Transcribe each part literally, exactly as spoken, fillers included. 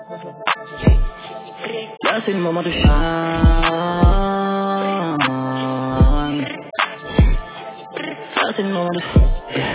Là c'est le moment de shine. Là c'est le moment de yeah.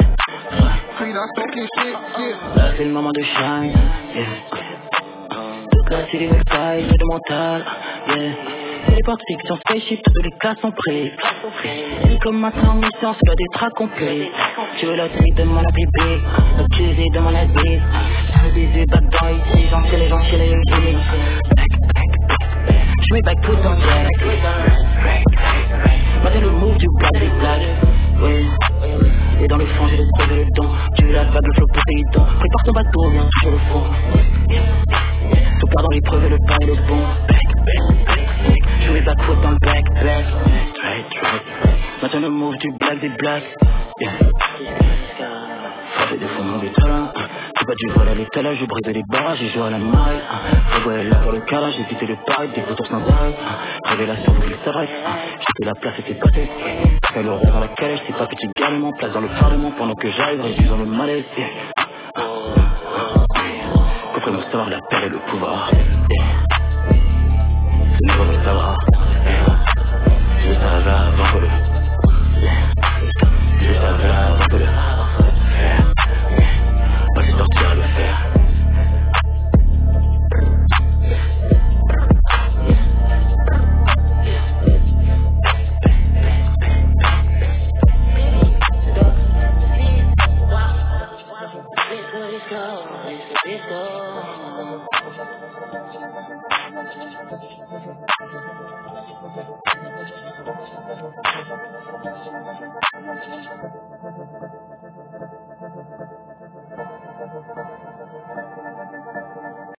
Là c'est le moment de shine, yeah. Toute la cité me faille, de mental, yeah. C'est l'époque fiction, spaceship, tous les cas sont pris. C'est comme maintenant, mission, c'est pas des tracks complets. Tu veux la suite de mon bébé, l'accusé de mon asile. Je veux baiser back dans ici, j'en sais les gens chez les unis. Je mets back tout en jack. Maintenant le move du black des blagues, ouais. Et dans le fond j'ai trouvé le don. Tu veux la vague, le flow Poséidon. Prépare ton bateau, viens toucher le fond. Tout part dans l'épreuve et le pas et le bon. Je mets back foot dans le back, back. Right, right. Maintenant le move du black des blagues, yeah. Frappé des fondements des talents. J'ai pas du vol à l'étalage, j'ai brisé les barrages, j'ai joué à la maille. Revoyé là pour le calage, j'ai évité le paille, des photos sans arrêt. Révélation, faut qu'il s'arrête. J'ai fait la place et c'est passé. Fais le rond dans la calèche, c'est pas petit galement. Place dans le parlement pendant que j'arrive, réduisant le malaise. Comprenez mon savoir, la paix et le pouvoir. C'est nouveau le savoir. Je le savais avant que le